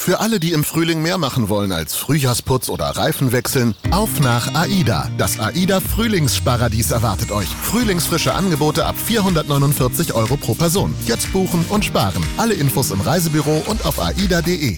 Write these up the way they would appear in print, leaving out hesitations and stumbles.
Für alle, die im Frühling mehr machen wollen als Frühjahrsputz oder Reifen wechseln, auf nach AIDA. Das AIDA Frühlingssparadies erwartet euch. Frühlingsfrische Angebote ab 449 € pro Person. Jetzt buchen und sparen. Alle Infos im Reisebüro und auf aida.de.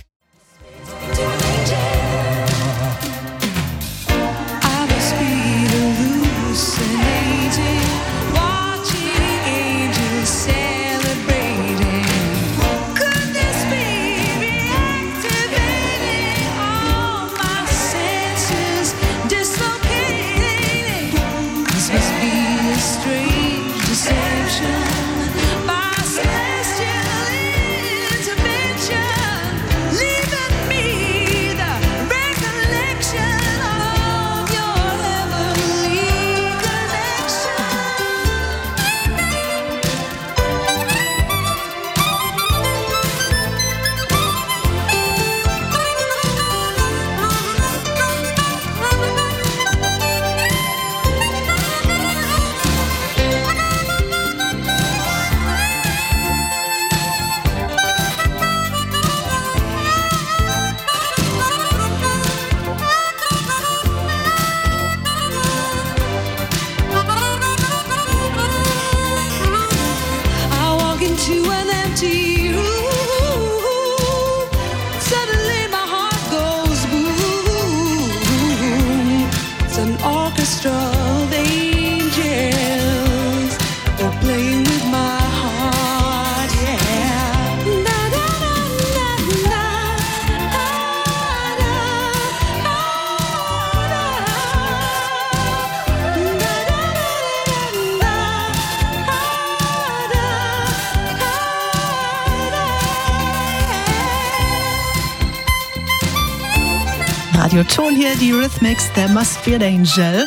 Radio Ton hier, die Rhythmics, There Must Be an Angel.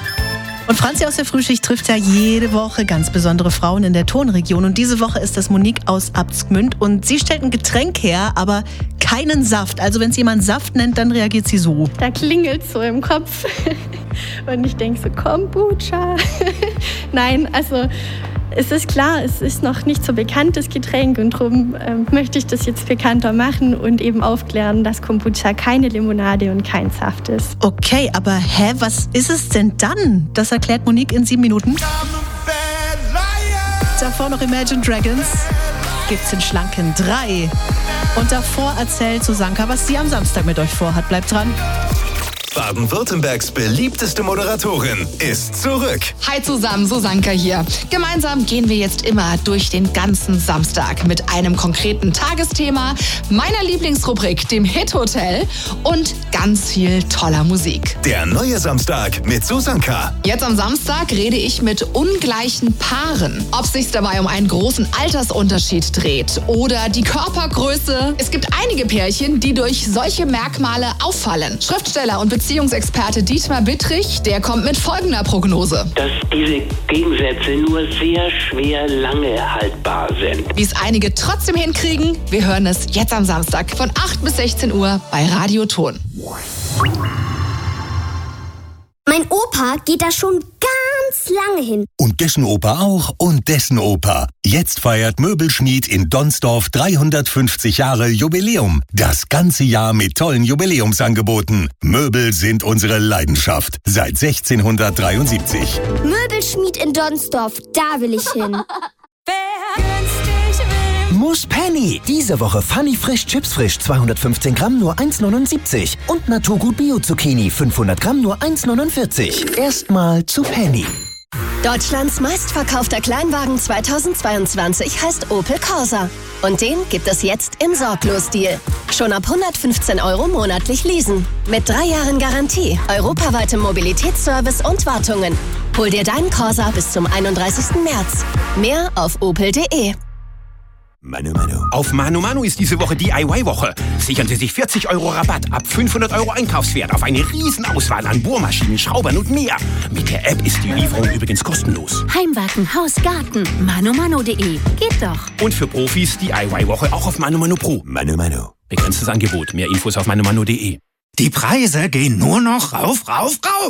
Und Franzi aus der Frühschicht trifft ja jede Woche ganz besondere Frauen in der Tonregion. Und diese Woche ist das Monique aus Abtsgmünd. Und sie stellt ein Getränk her, aber keinen Saft. Also wenn es jemand Saft nennt, dann reagiert sie so. Da klingelt so im Kopf. Und ich denke so, Kombucha. Nein, also es ist klar, es ist noch nicht so bekanntes Getränk. Und darum möchte ich das jetzt bekannter machen und eben aufklären, dass Kombucha keine Limonade und kein Saft ist. Okay, aber was ist es denn dann? Das erklärt Monique in 7 Minuten. Davor noch Imagine Dragons. Gibt's in schlanken 3. Und davor erzählt Susanka, was sie am Samstag mit euch vorhat. Bleibt dran. Baden-Württembergs beliebteste Moderatorin ist zurück. Hi zusammen, Susanka hier. Gemeinsam gehen wir jetzt immer durch den ganzen Samstag mit einem konkreten Tagesthema, meiner Lieblingsrubrik, dem Hit-Hotel und ganz viel toller Musik. Der neue Samstag mit Susanka. Jetzt am Samstag rede ich mit ungleichen Paaren. Ob es sich dabei um einen großen Altersunterschied dreht oder die Körpergröße. Es gibt einige Pärchen, die durch solche Merkmale auffallen. Schriftsteller und Beziehungsexperte Dietmar Bittrich, der kommt mit folgender Prognose. Dass diese Gegensätze nur sehr schwer lange haltbar sind. Wie es einige trotzdem hinkriegen, wir hören es jetzt am Samstag von 8 bis 16 Uhr bei Radio Ton. Mein Opa geht da schon ganz lange hin. Und dessen Opa auch und dessen Opa. Jetzt feiert Möbelschmied in Donsdorf 350 Jahre Jubiläum. Das ganze Jahr mit tollen Jubiläumsangeboten. Möbel sind unsere Leidenschaft. Seit 1673. Möbelschmied in Donsdorf, da will ich hin. Muss Penny. Diese Woche Funny Frisch Chips Frisch 215 Gramm nur 1,79. Und Naturgut Bio Zucchini 500 Gramm nur 1,49. Erstmal zu Penny. Deutschlands meistverkaufter Kleinwagen 2022 heißt Opel Corsa. Und den gibt es jetzt im Sorglos-Deal. Schon ab 115 € monatlich leasen. Mit 3 Jahren Garantie, europaweitem Mobilitätsservice und Wartungen. Hol dir deinen Corsa bis zum 31. März. Mehr auf opel.de. Manu. Auf Manu ist diese Woche DIY-Woche. Sichern Sie sich 40 € Rabatt ab 500 € Einkaufswert auf eine Riesenauswahl an Bohrmaschinen, Schraubern und mehr. Mit der App ist die Lieferung übrigens kostenlos. Heimwerken, Haus, Garten. Manumanu.de. Geht doch. Und für Profis DIY-Woche auch auf Manu Pro. Manu. Begrenztes Angebot. Mehr Infos auf manumanu.de. Die Preise gehen nur noch rauf.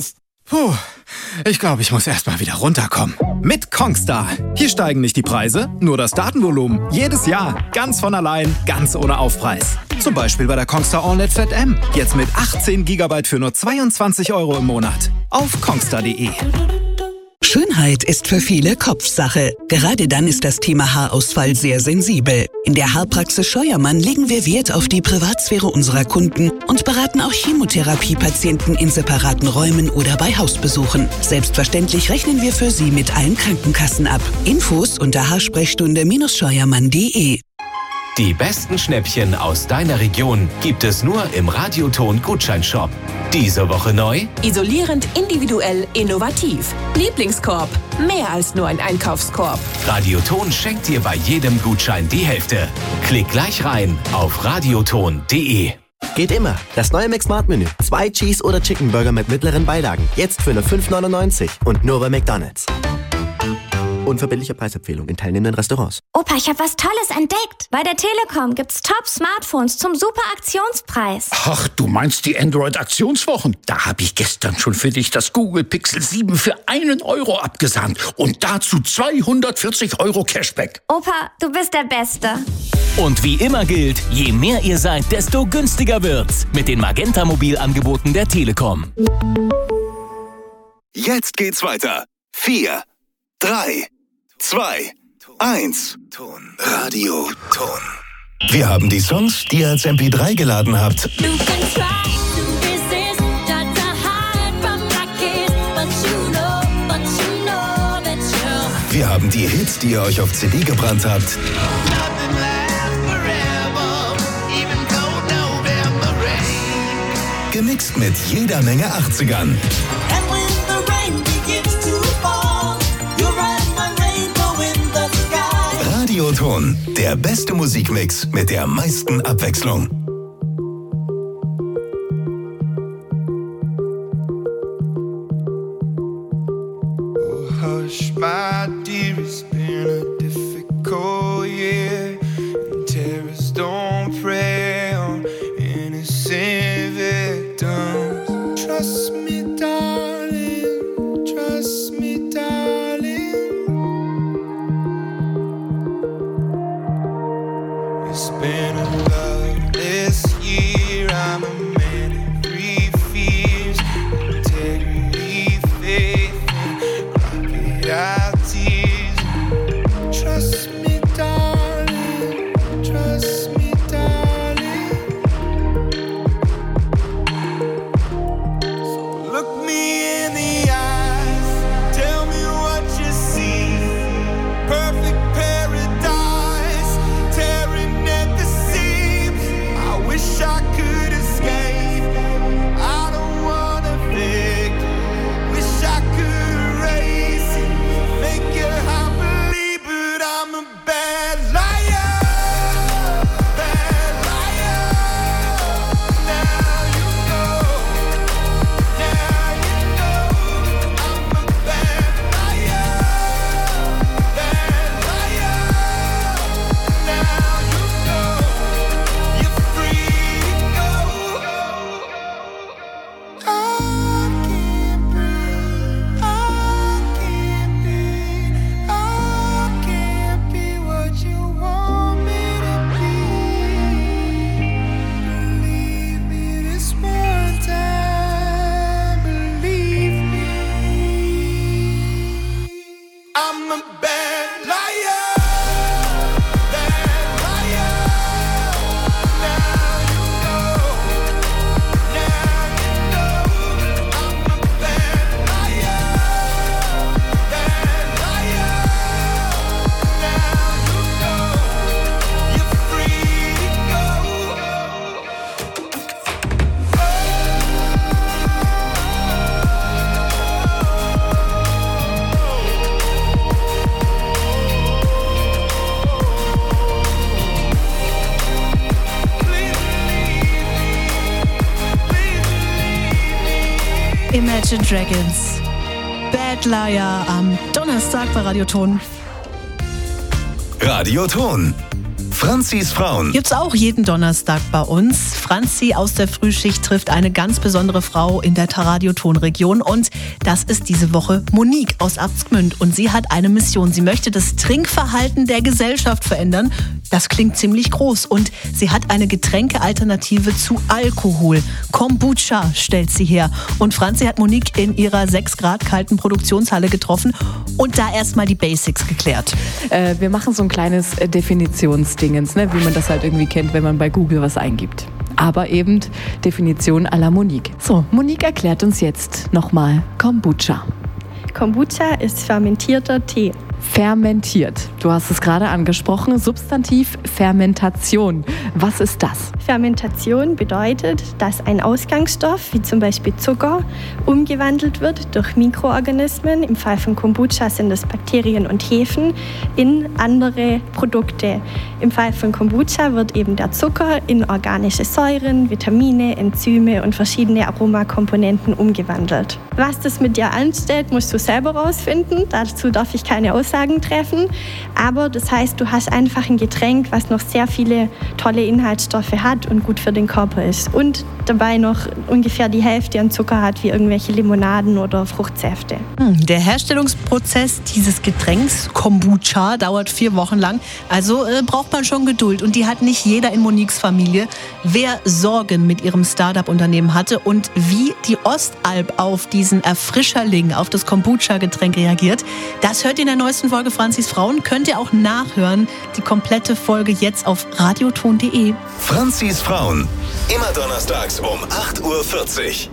Puh, ich glaube, ich muss erst mal wieder runterkommen. Mit Kongstar. Hier steigen nicht die Preise, nur das Datenvolumen. Jedes Jahr, ganz von allein, ganz ohne Aufpreis. Zum Beispiel bei der Kongstar AllNet Flat M. Jetzt mit 18 GB für nur 22 € im Monat. Auf kongstar.de. Schönheit ist für viele Kopfsache. Gerade dann ist das Thema Haarausfall sehr sensibel. In der Haarpraxis Scheuermann legen wir Wert auf die Privatsphäre unserer Kunden und beraten auch Chemotherapiepatienten in separaten Räumen oder bei Hausbesuchen. Selbstverständlich rechnen wir für Sie mit allen Krankenkassen ab. Infos unter haarsprechstunde-scheuermann.de. Die besten Schnäppchen aus deiner Region gibt es nur im Radioton Gutscheinshop. Diese Woche neu: Isolierend, individuell, innovativ. Lieblingskorb. Mehr als nur ein Einkaufskorb. Radioton schenkt dir bei jedem Gutschein die Hälfte. Klick gleich rein auf radioton.de. Geht immer. Das neue McSmart-Menü. 2 Cheese- oder Chicken Burger mit mittleren Beilagen. Jetzt für nur 5,99 € und nur bei McDonald's. Unverbindliche Preisempfehlung in teilnehmenden Restaurants. Opa, ich habe was Tolles entdeckt. Bei der Telekom gibt's Top-Smartphones zum super Aktionspreis. Ach, du meinst die Android-Aktionswochen? Da habe ich gestern schon für dich das Google Pixel 7 für 1 € abgesandt. Und dazu 240 € Cashback. Opa, du bist der Beste. Und wie immer gilt, je mehr ihr seid, desto günstiger wird's. Mit den Magenta-Mobilangeboten der Telekom. Jetzt geht's weiter. 4, 3, 2, 1. Radio Ton. Wir haben die Songs, die ihr als MP3 geladen habt. Wir haben die Hits, die ihr euch auf CD gebrannt habt. Gemixt mit jeder Menge 80ern. Radioton, der beste Musikmix mit der meisten Abwechslung. Oh, hush, my dear, it's been a difficult year. And terrorists don't prey on innocent victims. Trust me, darling. Trust me, darling. It's been a loveless year. I'm a man of 3 fears: integrity, faith, and crocodile tears. Trust me, darling. Trust me, darling. So look me in the eyes. Tell me what you see. Perfect paradise. Tearing at the seams. I wish I could escape. I don't wanna fake. Wish I could erase it. Make your heart believe, but I'm a bad liar. Bad liar. Now you know. Now you know. I'm a bad liar. Bad liar. Now you know. You're free to go. I can't breathe. I can't be. I can't be what you want me to be. Believe me this one time. Believe me. I'm a bad liar. Bad liar. Now you know. Now you know. I'm a bad liar. Bad liar. Now you know. You're free to go. Imagine Dragons. Bad Liar am Donnerstag bei Radioton. Radioton. Franzis Frauen. Gibt's auch jeden Donnerstag bei uns. Franzi aus der Frühschicht trifft eine ganz besondere Frau in der Radiotonregion und das ist diese Woche Monique aus Abtsgmünd und sie hat eine Mission. Sie möchte das Trinkverhalten der Gesellschaft verändern. Das klingt ziemlich groß und sie hat eine Getränkealternative zu Alkohol. Kombucha stellt sie her und Franzi hat Monique in ihrer 6 Grad kalten Produktionshalle getroffen und da erstmal die Basics geklärt. Wir machen so ein kleines Definitionsdingens, ne, wie man das halt irgendwie kennt, wenn man bei Google was eingibt. Aber eben Definition à la Monique. So, Monique erklärt uns jetzt nochmal Kombucha. Kombucha ist fermentierter Tee. Fermentiert. Du hast es gerade angesprochen. Substantiv Fermentation. Was ist das? Fermentation bedeutet, dass ein Ausgangsstoff, wie zum Beispiel Zucker, umgewandelt wird durch Mikroorganismen, im Fall von Kombucha sind es Bakterien und Hefen, in andere Produkte. Im Fall von Kombucha wird eben der Zucker in organische Säuren, Vitamine, Enzyme und verschiedene Aromakomponenten umgewandelt. Was das mit dir anstellt, musst du selber rausfinden. Dazu darf ich keine Aussagen treffen. Aber das heißt, du hast einfach ein Getränk, was noch sehr viele tolle Inhaltsstoffe hat und gut für den Körper ist. Und dabei noch ungefähr die Hälfte an Zucker hat, wie irgendwelche Limonaden oder Fruchtsäfte. Der Herstellungsprozess dieses Getränks, Kombucha, dauert 4 Wochen lang. Also braucht man schon Geduld. Und die hat nicht jeder in Moniques Familie. Wer Sorgen mit ihrem Start-up-Unternehmen hatte und wie die Ostalb auf diesen Erfrischerling, auf das Kombucha-Getränk reagiert, das hört ihr in der neuesten Folge Franzis Frauen. Könnt ihr auch nachhören. Die komplette Folge jetzt auf radioton.de. Franzis Frauen. Immer donnerstags um 8:40 Uhr.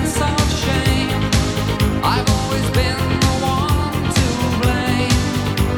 I've always been the one to blame.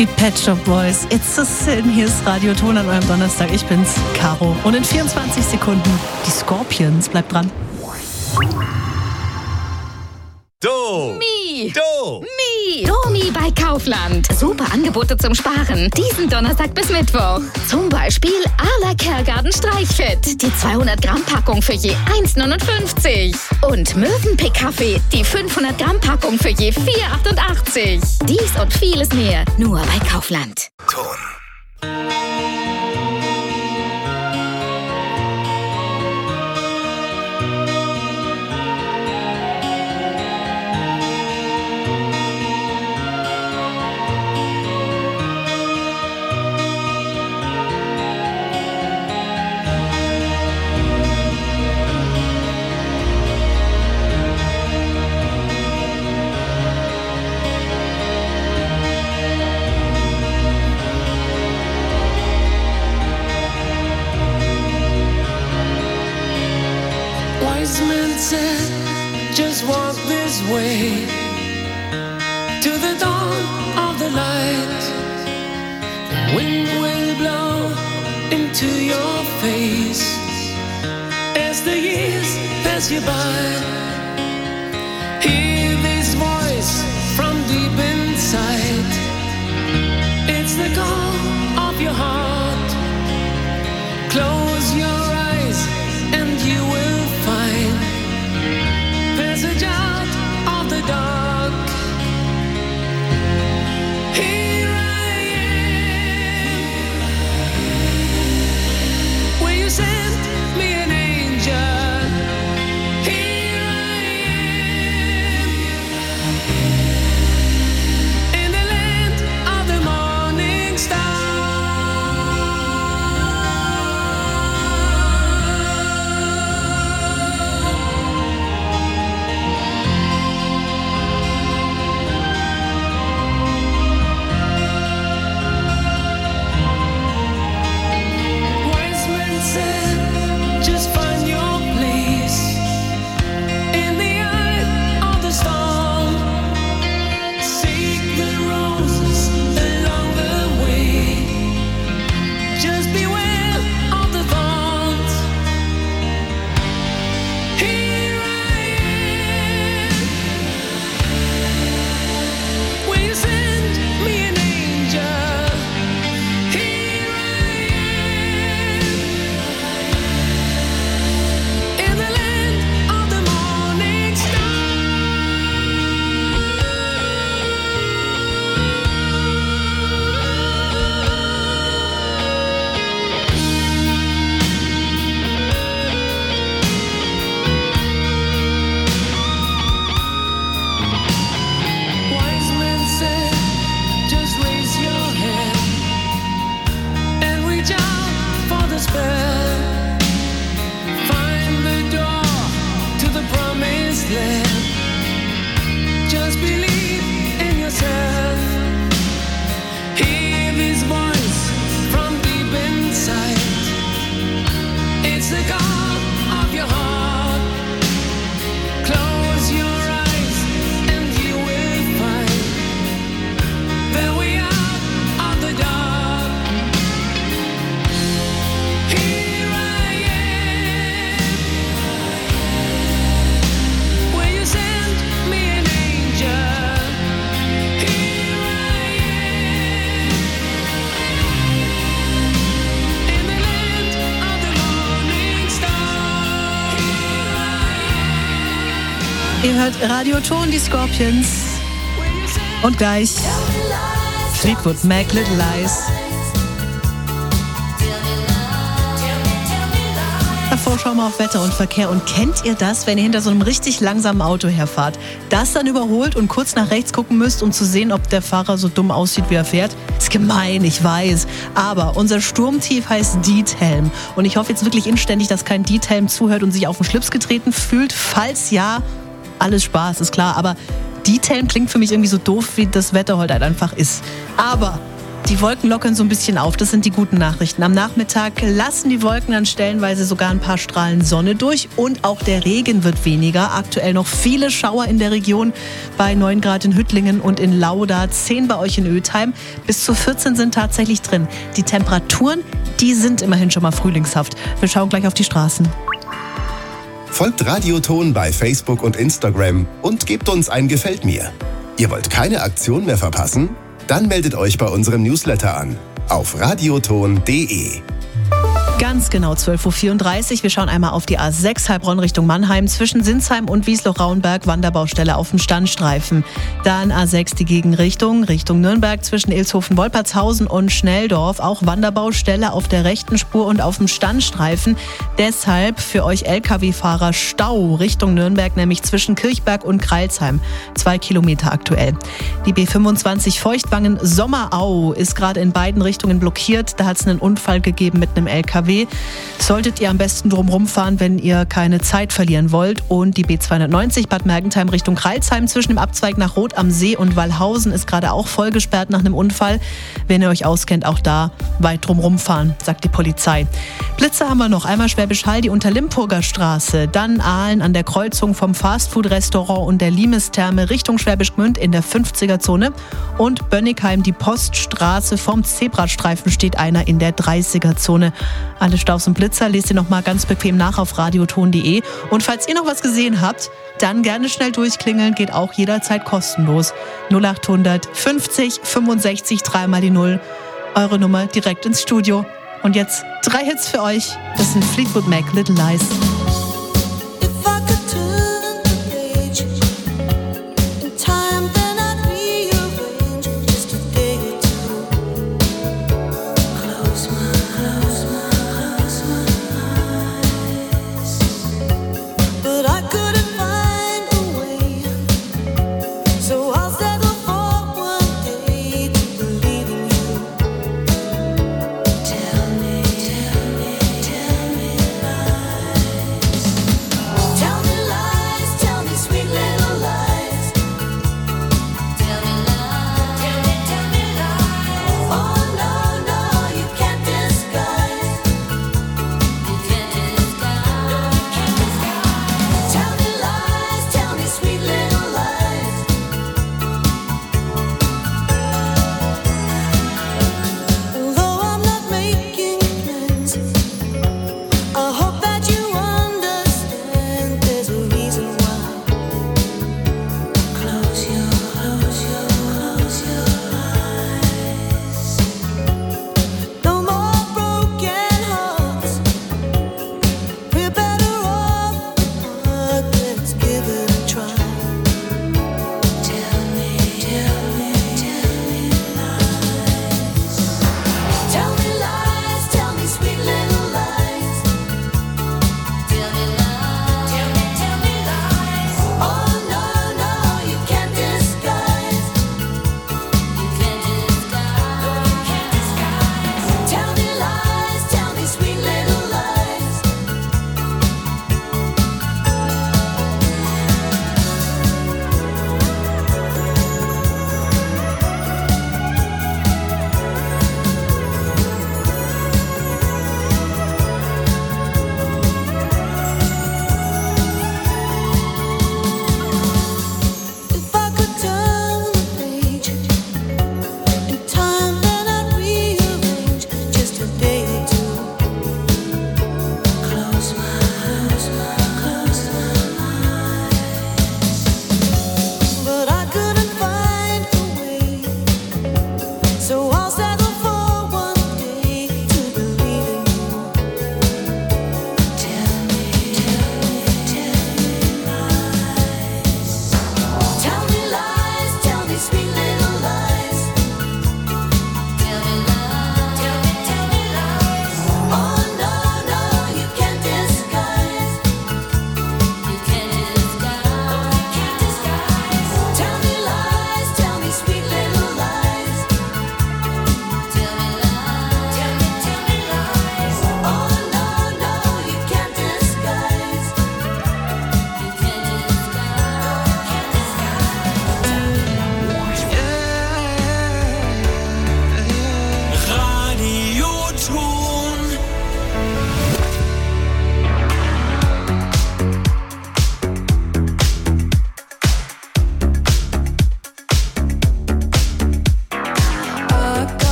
Die Pet Shop Boys, It's a Sin. Hier ist Radio Ton an eurem Donnerstag. Ich bin's, Caro. Und in 24 Sekunden die Scorpions. Bleibt dran. Domi bei Kaufland. Super Angebote zum Sparen. Diesen Donnerstag bis Mittwoch. Zum Beispiel Arla Kergarten Streichfett. Die 200 Gramm Packung für je 1,59. Und Mövenpick Kaffee. Die 500 Gramm Packung für je 4,88. Dies und vieles mehr. Nur bei Kaufland. Just walk this way to the dawn of the light. The wind will blow into your face as the years pass you by. Hear this voice from deep inside. It's the call of your heart. Close your eyes and you will find passage out of the dark. Here I am. Will you send me an angel? Here I am. In the land of the morning star. Ihr hört Radio Ton, die Scorpions. Und gleich Fleetwood Mac, Little Lies. Davor schauen wir auf Wetter und Verkehr. Und kennt ihr das, wenn ihr hinter so einem richtig langsamen Auto herfahrt, das dann überholt und kurz nach rechts gucken müsst, um zu sehen, ob der Fahrer so dumm aussieht, wie er fährt? Ist gemein, ich weiß. Aber unser Sturmtief heißt Diethelm. Und ich hoffe jetzt wirklich inständig, dass kein Diethelm zuhört und sich auf den Schlips getreten fühlt. Falls ja, alles Spaß, ist klar. Aber Diethelm klingt für mich irgendwie so doof, wie das Wetter heute halt einfach ist. Aber Die Wolken lockern so ein bisschen auf, das sind die guten Nachrichten. Am Nachmittag lassen die Wolken dann stellenweise sogar ein paar Strahlen Sonne durch und auch der Regen wird weniger. Aktuell noch viele Schauer in der Region, bei 9 Grad in Hüttlingen und in Lauda, 10 bei euch in Ötheim. Bis zu 14 sind tatsächlich drin. Die Temperaturen, die sind immerhin schon mal frühlingshaft. Wir schauen gleich auf die Straßen. Folgt Radioton bei Facebook und Instagram und gebt uns ein Gefällt mir. Ihr wollt keine Aktion mehr verpassen? Dann meldet euch bei unserem Newsletter an auf radioton.de. Ganz genau 12.34 Uhr. Wir schauen einmal auf die A6 Heilbronn Richtung Mannheim. Zwischen Sinsheim und Wiesloch-Rauenberg Wanderbaustelle auf dem Standstreifen. Dann A6 die Gegenrichtung Richtung Nürnberg zwischen Ilshofen-Wolpertshausen und Schnelldorf. Auch Wanderbaustelle auf der rechten Spur und auf dem Standstreifen. Deshalb für euch Lkw-Fahrer Stau Richtung Nürnberg, nämlich zwischen Kirchberg und Kreilsheim. 2 Kilometer aktuell. Die B25 Feuchtwangen-Sommerau ist gerade in beiden Richtungen blockiert. Da hat es einen Unfall gegeben mit einem Lkw. Solltet ihr am besten drumherum fahren, wenn ihr keine Zeit verlieren wollt. Und die B290 Bad Mergentheim Richtung Kreilsheim zwischen dem Abzweig nach Rot am See und Wallhausen ist gerade auch voll gesperrt nach einem Unfall. Wenn ihr euch auskennt, auch da weit drumherum fahren, sagt die Polizei. Blitze haben wir noch. Einmal Schwäbisch Hall, die Unterlimpurger Straße. Dann Aalen an der Kreuzung vom Fastfood-Restaurant und der Limes-Therme Richtung Schwäbisch Gmünd in der 50er-Zone. Und Bönnigheim, die Poststraße vom Zebrastreifen steht einer in der 30er-Zone. Alle Staus und Blitzer lest ihr noch mal ganz bequem nach auf radioton.de. Und falls ihr noch was gesehen habt, dann gerne schnell durchklingeln, geht auch jederzeit kostenlos. 0800 50 65 3 mal die 0. Eure Nummer direkt ins Studio. Und jetzt 3 Hits für euch. Das sind Fleetwood Mac, Little Lies. Tell me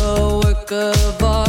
a work of art.